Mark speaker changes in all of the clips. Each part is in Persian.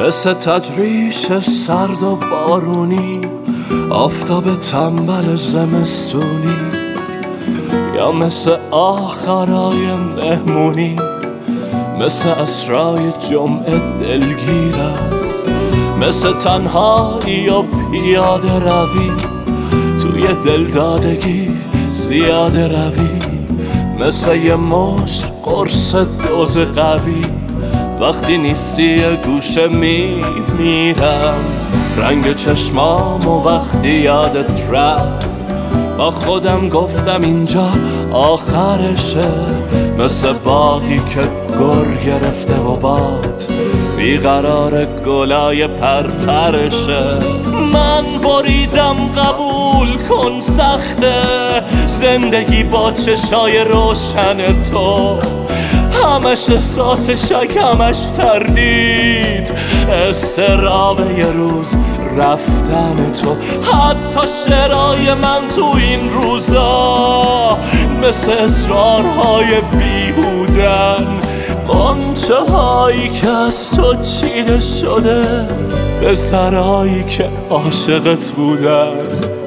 Speaker 1: مثل تجریش سرد و بارونی، آفتاب تنبل زمستونی، یا مثل آخرای مهمونی، مثل اسرای جمعه دلگیرم، مثل تنهایی و پیاده روی توی دلدادگی زیاده روی، مثل یه مشت قرص دوز قوی وقتی نیستی یه گوشه میمیرم. رنگ چشمام و وقتی یادت رفت با خودم گفتم اینجا آخرشه، مثل باغی که گر گرفته و باد بیقرار گلای پرپرشه. من بریدم قبول کن سخته زندگی با چشای روشن تو، همش احساس شک همش تردید، استراب یه روز رفتن تو. حتی شعرهای من تو این روزا مثل اصرارهای بیهودن، قنچه هایی که از تو چیده شده به سرهایی که عاشقت بودن.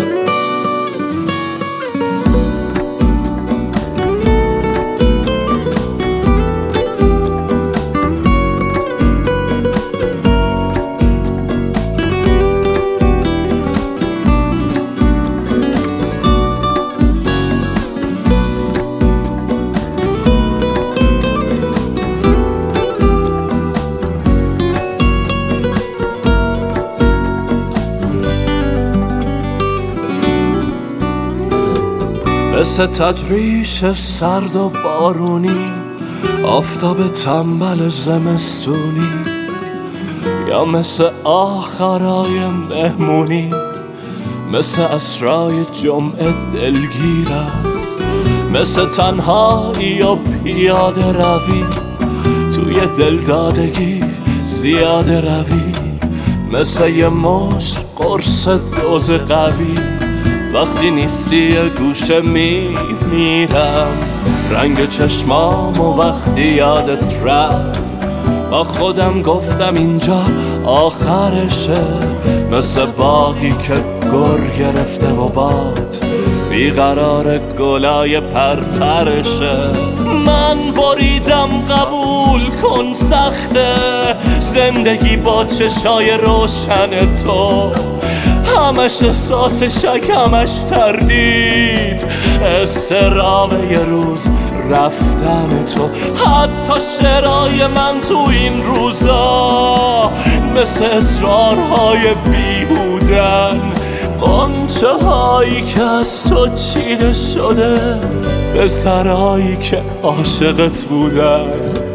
Speaker 1: مثل تجریش سرد و بارونی، آفتاب تنبل زمستونی، یا مثل آخرای مهمونی، مثل اسرای جمعه دلگیرم، مثل تنهایی و پیاده روی توی دلدادگی زیاده روی، مثل یه مشت قرص دوز قوی وقتی نیستی یه گوشه میمیرم. رنگ چشمام و وقتی یادت رفت با خودم گفتم اینجا آخرشه، مثل باغی که گر گرفته و باد بیقرار گلای پرپرشه. من بریدم قبول کن سخته زندگی با چشای روشن تو، همش احساس شک همش تردید، استراب یه روز رفتن تو. حتی شعرهای من تو این روزا مثل اصرارهای بیهودن، قنچه هایی که از تو چیده شده به سرهایی که عاشقت بودن.